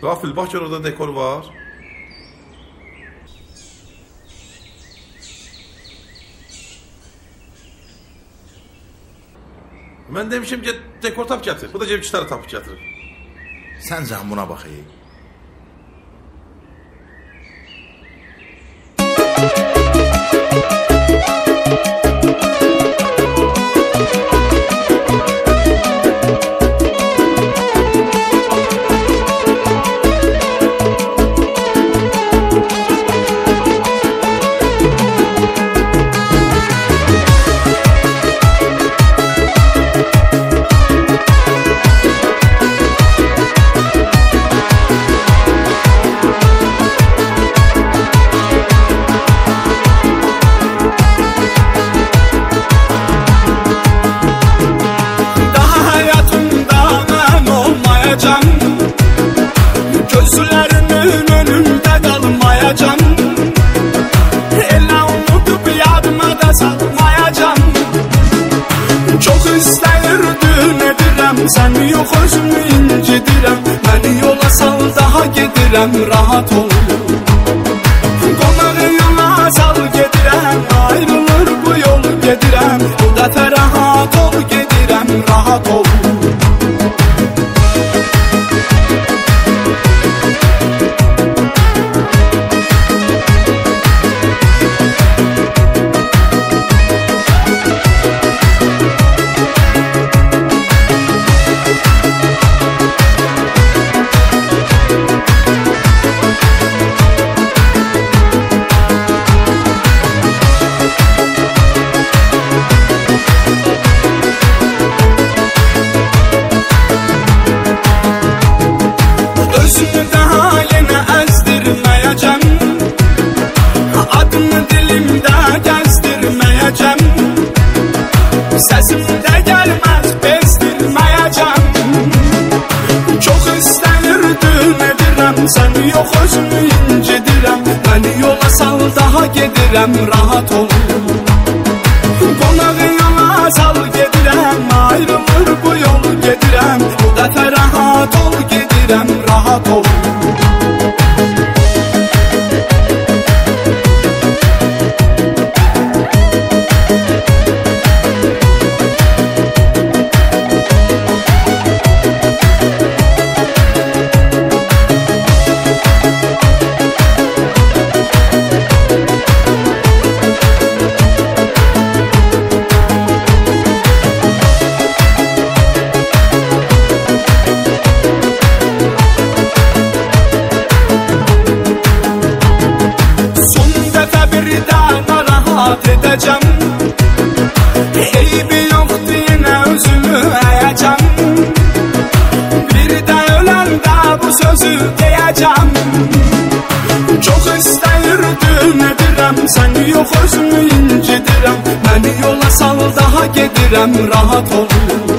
Qafil, bax gör orada dekor var. Mən demişim ki, dekor tap gətir. Bu da ceb gitarı tapıb gətirib. Sən can buna bax ey. Gözlərinin önündə qalmayacam. Elə unudub yadıma da salmayacam. Çox istəyirdim, edirəm, sən yox özümü incidirəm. Məni yola sal, daha gedirəm, rahat ol. Qonağı yola sal, gedirəm, ayrılır bu yolu gedirəm. Bu dəfə rahat ol, gedirəm, rahat ol. Səsimdə gəlməz, bezdirməyəcəm. Çox istəyirdim, edirəm, sən yox özümü incidirəm. Məni yola sal, daha gedirəm, rahat ol. Qonağı yola sal, gedirəm, ayrılır bu yolu gedirəm. Bu dəfə rahat ol, gedirəm, rahat ol. Edəcəm, eybi yoxdur, yenə özümü əyəcəm. Bir də öləndə bu sözü deyəcəm. Çox istəyirdim, edirəm, sən yox özümü incidirəm. Məni yola sal, daha gedirəm, rahat ol.